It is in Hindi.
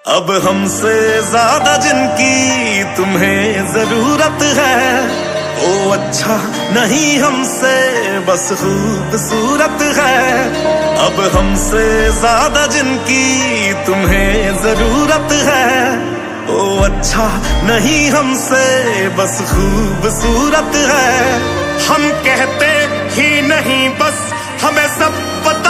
अब हमसे ज्यादा जिनकी तुम्हें जरूरत है, वो अच्छा नहीं हमसे बस खूबसूरत है। अब हमसे ज्यादा जिनकी तुम्हें जरूरत है, वो अच्छा नहीं हमसे बस खूबसूरत है। हम कहते ही नहीं बस हमें सब पता